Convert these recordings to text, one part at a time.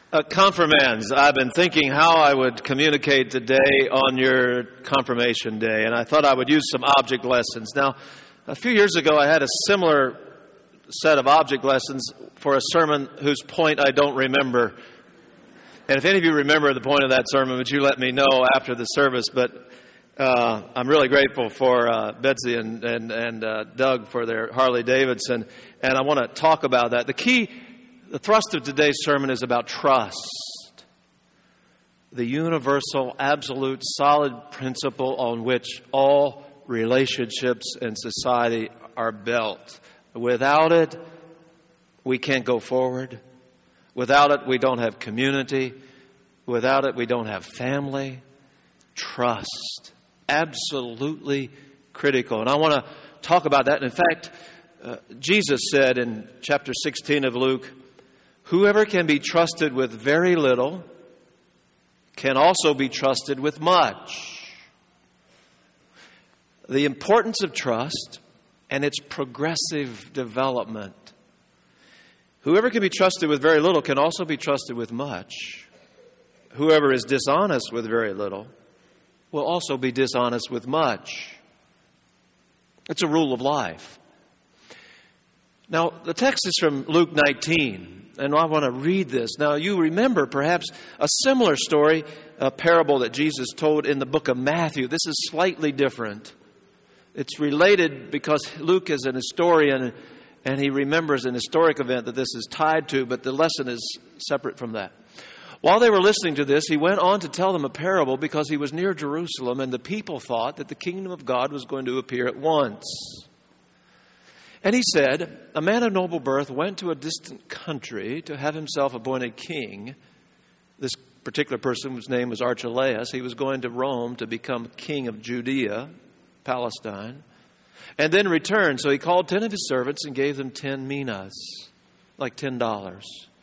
Confirmands, I've been thinking how I would communicate today on your confirmation day, and I thought I would use some object lessons. Now, a few years ago, I had a similar set of object lessons for a sermon whose point I don't remember. And if any of you remember the point of that sermon, would you let me know after the service? But I'm really grateful for Betsy and Doug for their Harley Davidson, and I want to talk about that. The thrust of today's sermon is about trust, the universal, absolute, solid principle on which all relationships in society are built. Without it, we can't go forward. Without it, we don't have community. Without it, we don't have family. Trust, absolutely critical. And I want to talk about that. In fact, Jesus said in chapter 16 of Luke, "Whoever can be trusted with very little can also be trusted with much." The importance of trust and its progressive development. Whoever can be trusted with very little can also be trusted with much. Whoever is dishonest with very little will also be dishonest with much. It's a rule of life. Now, the text is from Luke 19. And I want to read this. Now, you remember perhaps a similar story, a parable that Jesus told in the book of Matthew. This is slightly different. It's related because Luke is an historian and he remembers an historic event that this is tied to, but the lesson is separate from that. While they were listening to this, he went on to tell them a parable because he was near Jerusalem and the people thought that the kingdom of God was going to appear at once. And he said, "A man of noble birth went to a distant country to have himself appointed king." This particular person, whose name was Archelaus, he was going to Rome to become king of Judea, Palestine, and then return. So he called 10 of his servants and gave them 10 minas, like $10.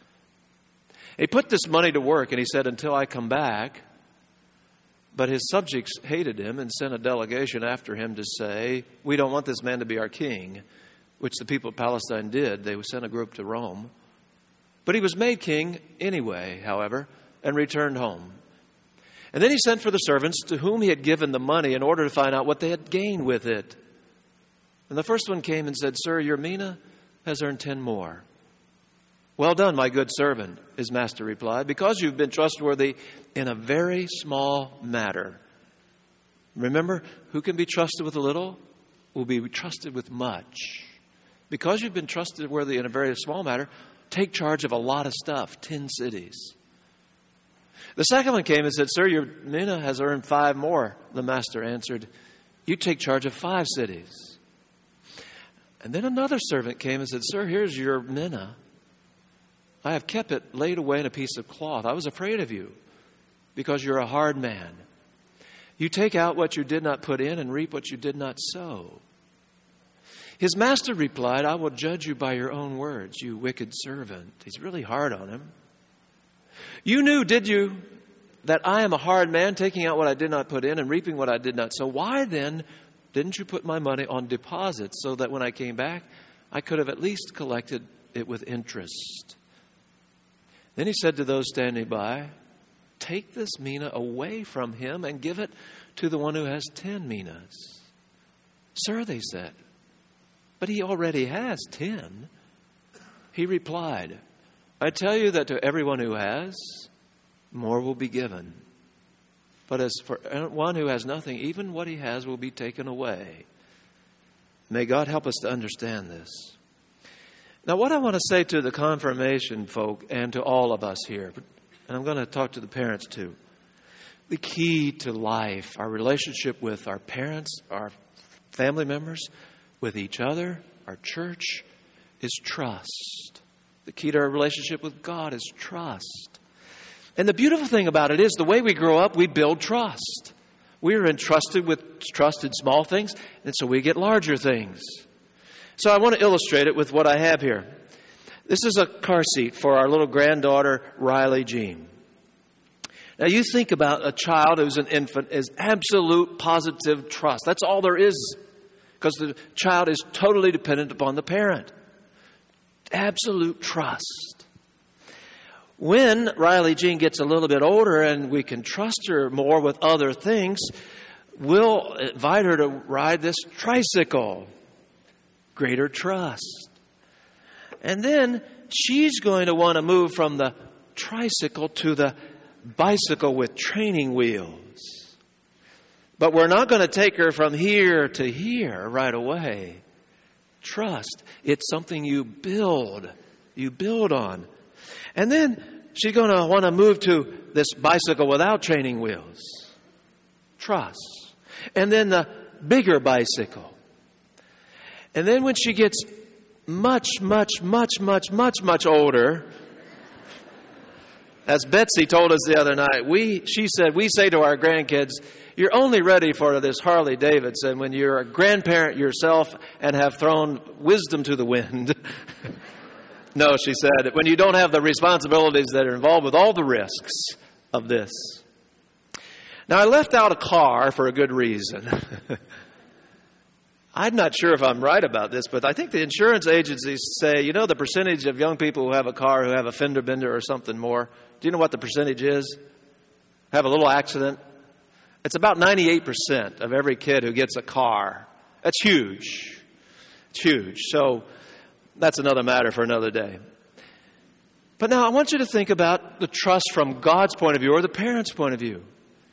He put this money to work and he said, "Until I come back." But his subjects hated him and sent a delegation after him to say, "We don't want this man to be our king," which the people of Palestine did. They sent a group to Rome. But he was made king anyway, however, and returned home. And then he sent for the servants to whom he had given the money in order to find out what they had gained with it. And the first one came and said, "Sir, your mina has earned 10 more. "Well done, my good servant," his master replied, "because you've been trustworthy in a very small matter." Remember, who can be trusted with a little will be trusted with much. Because you've been trustworthy in a very small matter, take charge of a lot of stuff, 10 cities. The second one came and said, "Sir, your mina has earned 5 more. The master answered, "You take charge of 5 cities. And then another servant came and said, "Sir, here's your mina. I have kept it laid away in a piece of cloth. I was afraid of you because you're a hard man. You take out what you did not put in and reap what you did not sow." His master replied, "I will judge you by your own words, you wicked servant." He's really hard on him. "You knew, did you, that I am a hard man, taking out what I did not put in and reaping what I did not sow? Why then didn't you put my money on deposit so that when I came back, I could have at least collected it with interest?" Then he said to those standing by, "Take this mina away from him and give it to the one who has 10 minas. "Sir," they said, "but he already has 10. He replied, "I tell you that to everyone who has, more will be given. But as for one who has nothing, even what he has will be taken away." May God help us to understand this. Now, what I want to say to the confirmation folk and to all of us here, and I'm going to talk to the parents too. The key to life, our relationship with our parents, our family members, with each other, our church, is trust. The key to our relationship with God is trust. And the beautiful thing about it is the way we grow up, we build trust. We are entrusted with trust in small things, and so we get larger things. So I want to illustrate it with what I have here. This is a car seat for our little granddaughter, Riley Jean. Now you think about a child who's an infant is absolute positive trust. That's all there is, because the child is totally dependent upon the parent. Absolute trust. When Riley Jean gets a little bit older and we can trust her more with other things, we'll invite her to ride this tricycle. Greater trust. And then she's going to want to move from the tricycle to the bicycle with training wheels. But we're not going to take her from here to here right away. Trust. It's something you build. You build on. And then she's going to want to move to this bicycle without training wheels. Trust. And then the bigger bicycle. And then when she gets much older, as Betsy told us the other night, she said, we say to our grandkids, you're only ready for this Harley Davidson when you're a grandparent yourself and have thrown wisdom to the wind. No, she said, when you don't have the responsibilities that are involved with all the risks of this. Now, I left out a car for a good reason. I'm not sure if I'm right about this, but I think the insurance agencies say, the percentage of young people who have a car who have a fender bender or something more. Do you know what the percentage is? Have a little accident? It's about 98% of every kid who gets a car. That's huge. It's huge. So that's another matter for another day. But now I want you to think about the trust from God's point of view or the parent's point of view.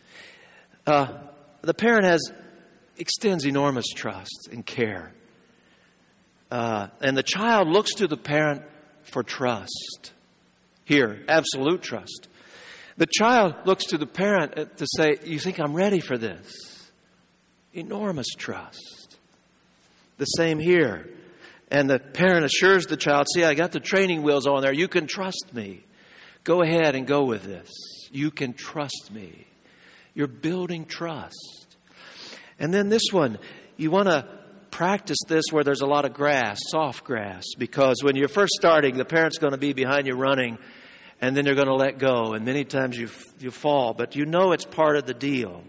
The parent extends enormous trust and care. And the child looks to the parent for trust. Here, absolute trust. The child looks to the parent to say, you think I'm ready for this? Enormous trust. The same here. And the parent assures the child, see, I got the training wheels on there. You can trust me. Go ahead and go with this. You can trust me. You're building trust. And then this one, you want to practice this where there's a lot of grass, soft grass, because when you're first starting, the parent's going to be behind you running, and then you're going to let go, and many times you fall, but it's part of the deal.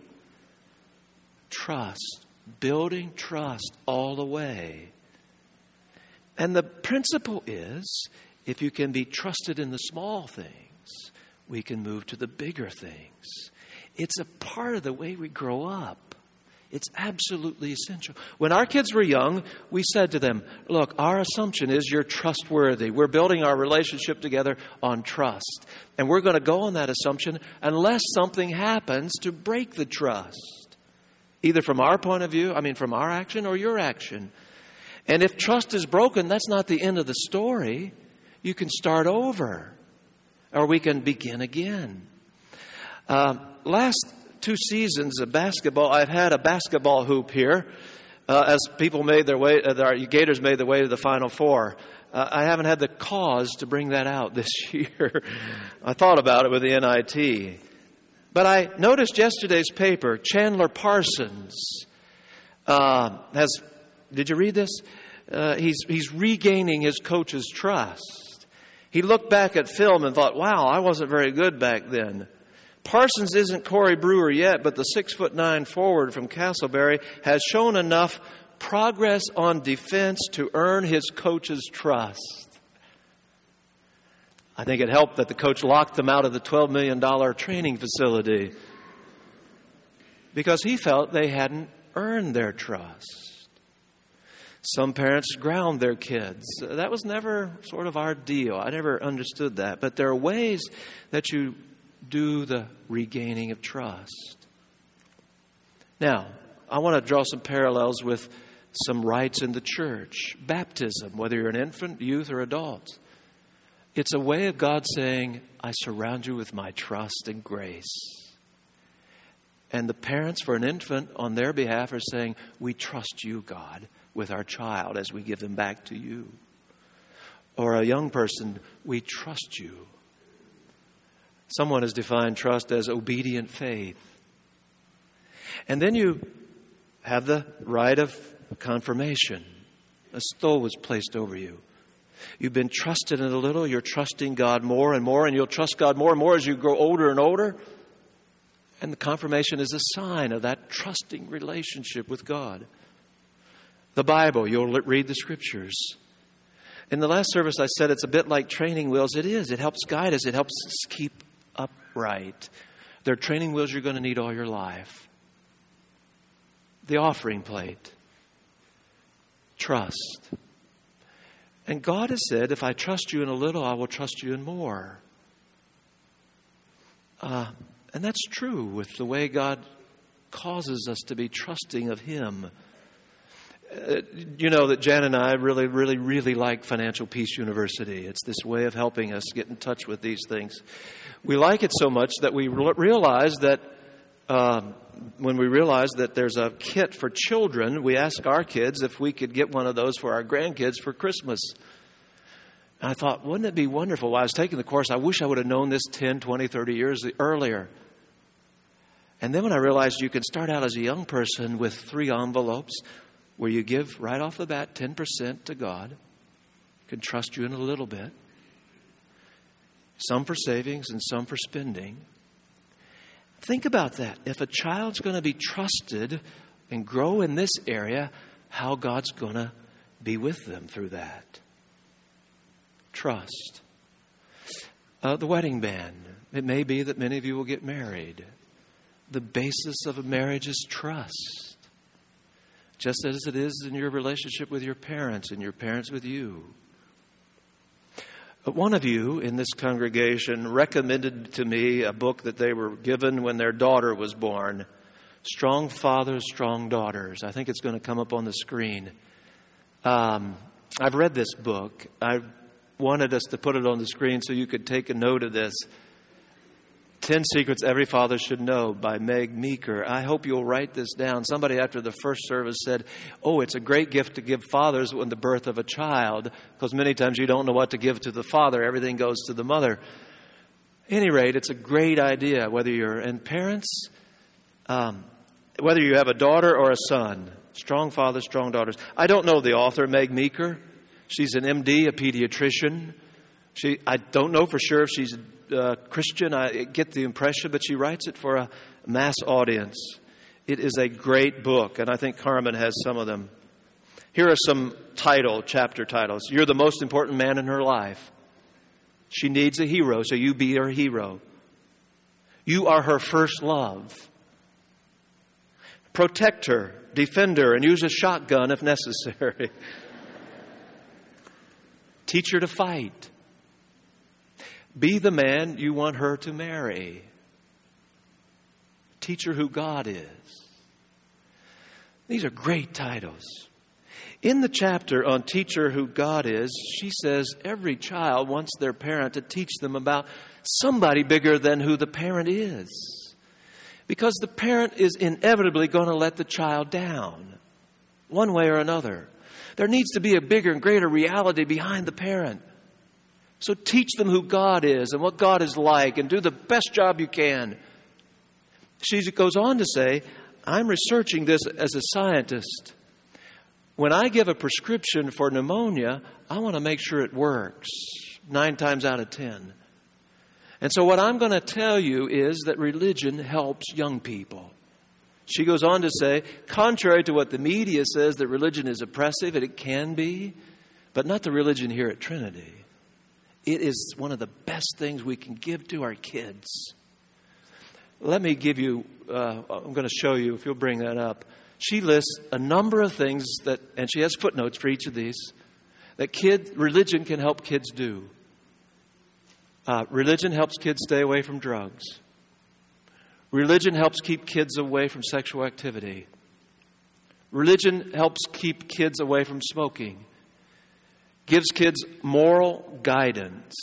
Trust, building trust all the way. And the principle is, if you can be trusted in the small things, we can move to the bigger things. It's a part of the way we grow up. It's absolutely essential. When our kids were young, we said to them, look, our assumption is you're trustworthy. We're building our relationship together on trust. And we're going to go on that assumption unless something happens to break the trust. Either from our point of view, from our action or your action. And if trust is broken, that's not the end of the story. You can start over. Or we can begin again. Last 2 seasons of basketball, I've had a basketball hoop here as people made their way, our Gators made their way to the Final Four. I haven't had the cause to bring that out this year. I thought about it with the NIT. But I noticed yesterday's paper, Chandler Parsons did you read this? He's regaining his coach's trust. He looked back at film and thought, wow, I wasn't very good back then. Parsons isn't Corey Brewer yet, but the 6'9" forward from Castleberry has shown enough progress on defense to earn his coach's trust. I think it helped that the coach locked them out of the $12 million training facility because he felt they hadn't earned their trust. Some parents ground their kids. That was never sort of our deal. I never understood that. But there are ways that you do the regaining of trust. Now, I want to draw some parallels with some rites in the church. Baptism, whether you're an infant, youth, or adult. It's a way of God saying, I surround you with my trust and grace. And the parents for an infant on their behalf are saying, we trust you, God, with our child as we give them back to you. Or a young person, we trust you. Someone has defined trust as obedient faith. And then you have the rite of confirmation. A stole was placed over you. You've been trusted in a little. You're trusting God more and more, and you'll trust God more and more as you grow older and older. And the confirmation is a sign of that trusting relationship with God. The Bible, you'll read the Scriptures. In the last service, I said it's a bit like training wheels. It is. It helps guide us. It helps us keep upright. They're training wheels you're going to need all your life. The offering plate. Trust. And God has said, if I trust you in a little, I will trust you in more. And that's true with the way God causes us to be trusting of Him. You know that Jan and I really like Financial Peace University. It's this way of helping us get in touch with these things. We like it so much that we realize that when we realize that there's a kit for children, we ask our kids if we could get one of those for our grandkids for Christmas. And I thought, wouldn't it be wonderful? While I was taking the course, I wish I would have known this 10, 20, 30 years earlier. And then when I realized you can start out as a young person with 3 envelopes where you give right off the bat 10% to God, can trust you in a little bit. Some for savings and some for spending. Think about that. If a child's going to be trusted and grow in this area, how God's going to be with them through that. Trust. The wedding band. It may be that many of you will get married. The basis of a marriage is trust. Just as it is in your relationship with your parents and your parents with you. But one of you in this congregation recommended to me a book that they were given when their daughter was born. Strong Fathers, Strong Daughters. I think it's going to come up on the screen. I've read this book. I wanted us to put it on the screen so you could take a note of this. 10 Secrets Every Father Should Know by Meg Meeker. I hope you'll write this down. Somebody after the first service said, it's a great gift to give fathers when the birth of a child, because many times you don't know what to give to the father. Everything goes to the mother. At any rate, it's a great idea, whether you're in parents, whether you have a daughter or a son. Strong Fathers, Strong Daughters. I don't know the author, Meg Meeker. She's an MD, a pediatrician. I don't know for sure if she's Christian. I get the impression, but she writes it for a mass audience. It is a great book, and I think Carmen has some of them. Here are some chapter titles. You're the most important man in her life. She needs a hero, so you be her hero. You are her first love. Protect her, defend her, and use a shotgun if necessary. Teach her to fight. Be the man you want her to marry. Teach her who God is. These are great titles. In the chapter on Teach Her Who God Is, she says every child wants their parent to teach them about somebody bigger than who the parent is. Because the parent is inevitably going to let the child down, one way or another. There needs to be a bigger and greater reality behind the parent. So teach them who God is and what God is like, and do the best job you can. She goes on to say, I'm researching this as a scientist. When I give a prescription for pneumonia, I want to make sure it works 9 times out of 10. And so what I'm going to tell you is that religion helps young people. She goes on to say, contrary to what the media says, that religion is oppressive, and it can be, but not the religion here at Trinity. It is one of the best things we can give to our kids. Let me give you, I'm going to show you, if you'll bring that up. She lists a number of things and she has footnotes for each of these, that religion can help kids do. Religion helps kids stay away from drugs. Religion helps keep kids away from sexual activity. Religion helps keep kids away from smoking. Gives kids moral guidance.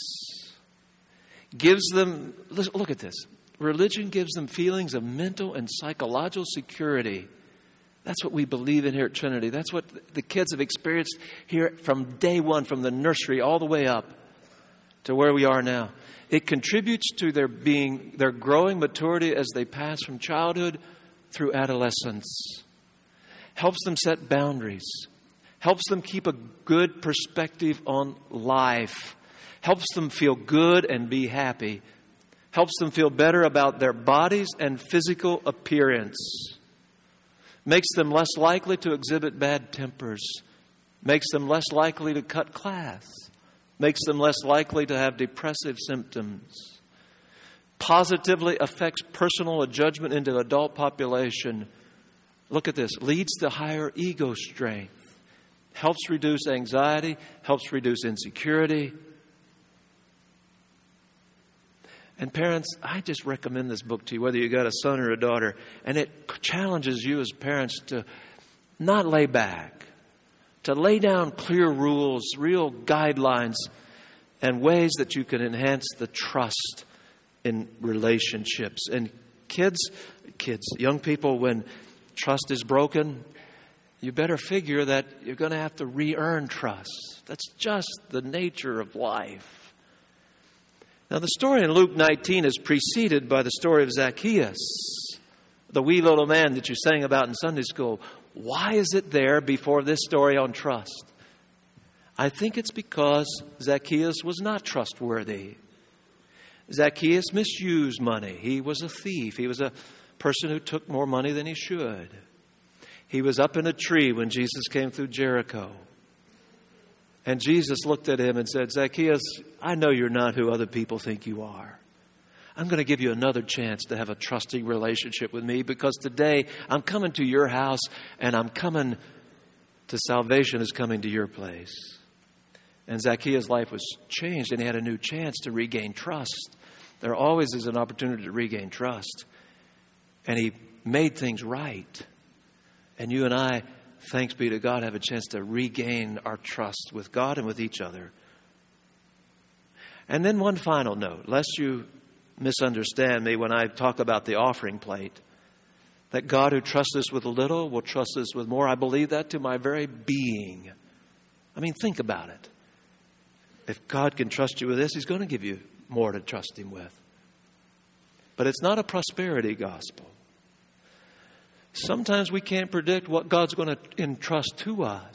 Gives them, look at this. Religion gives them feelings of mental and psychological security. That's what we believe in here at Trinity. That's what the kids have experienced here from day one, from the nursery all the way up to where we are now. It contributes to their growing maturity as they pass from childhood through adolescence. Helps them set boundaries. Helps them keep a good perspective on life. Helps them feel good and be happy. Helps them feel better about their bodies and physical appearance. Makes them less likely to exhibit bad tempers. makes them less likely to cut class, makes them less likely to have depressive symptoms, positively affects personal judgment into adult population. Look at this. Leads to higher ego strength. Helps reduce anxiety. Helps reduce insecurity. And parents, I just recommend this book to you, whether you got a son or a daughter. And it challenges you as parents to not lay back, to lay down clear rules, real guidelines, and ways that you can enhance the trust in relationships. And kids, young people, when trust is broken, you better figure that you're going to have to re-earn trust. That's just the nature of life. Now, the story in Luke 19 is preceded by the story of Zacchaeus, the wee little man that you sang about in Sunday school. Why is it there before this story on trust? I think it's because Zacchaeus was not trustworthy. Zacchaeus misused money. He was a thief. He was a person who took more money than he should. He was up in a tree when Jesus came through Jericho. And Jesus looked at him and said, Zacchaeus, I know you're not who other people think you are. I'm going to give you another chance to have a trusting relationship with me, because today I'm coming to your house and I'm coming to salvation is coming to your place. And Zacchaeus' life was changed and he had a new chance to regain trust. There always is an opportunity to regain trust. And he made things right. And you and I, thanks be to God, have a chance to regain our trust with God and with each other. And then one final note, lest you misunderstand me when I talk about the offering plate, that God who trusts us with a little will trust us with more. I believe that to my very being. I mean, think about it. If God can trust you with this, He's going to give you more to trust Him with. But it's not a prosperity gospel. Sometimes we can't predict what God's going to entrust to us.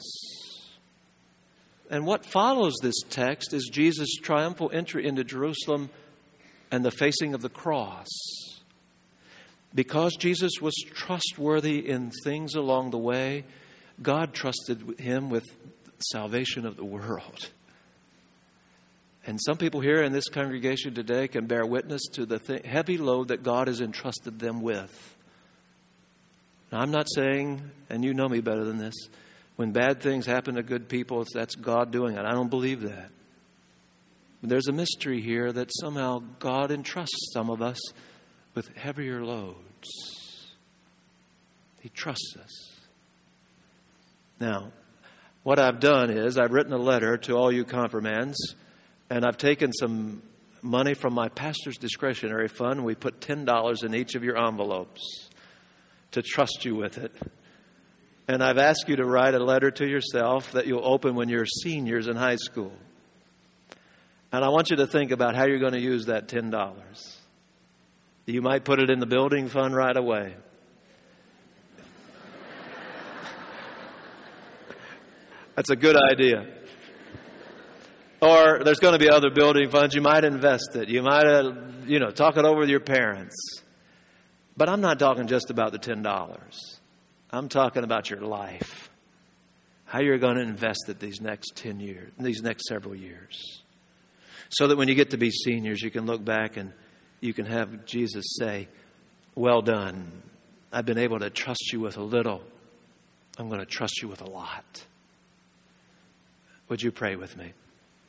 And what follows this text is Jesus' triumphal entry into Jerusalem and the facing of the cross. Because Jesus was trustworthy in things along the way, God trusted Him with salvation of the world. And some people here in this congregation today can bear witness to the heavy load that God has entrusted them with. Now, I'm not saying, and you know me better than this, when bad things happen to good people, that's God doing it. I don't believe that. But there's a mystery here that somehow God entrusts some of us with heavier loads. He trusts us. Now, what I've done is I've written a letter to all you confirmands, and I've taken some money from my pastor's discretionary fund. We put $10 in each of your envelopes to trust you with it. And I've asked you to write a letter to yourself that you'll open when you're seniors in high school. And I want you to think about how you're going to use that $10. You might put it in the building fund right away. That's a good idea. Or there's going to be other building funds. You might invest it. You might, talk it over with your parents. But I'm not talking just about the $10. I'm talking about your life. How you're going to invest it these next 10 years, these next several years. So that when you get to be seniors, you can look back and you can have Jesus say, well done. I've been able to trust you with a little. I'm going to trust you with a lot. Would you pray with me?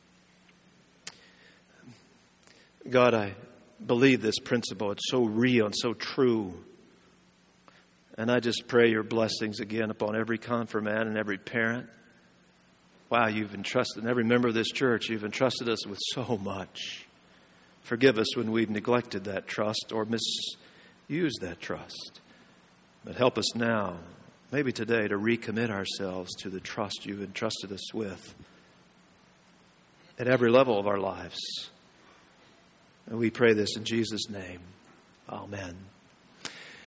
God, I believe this principle. It's so real and so true. And I just pray your blessings again upon every confirmand and every parent. Wow, you've entrusted, and every member of this church, you've entrusted us with so much. Forgive us when we've neglected that trust or misused that trust. But help us now, maybe today, to recommit ourselves to the trust you've entrusted us with at every level of our lives. And we pray this in Jesus' name. Amen.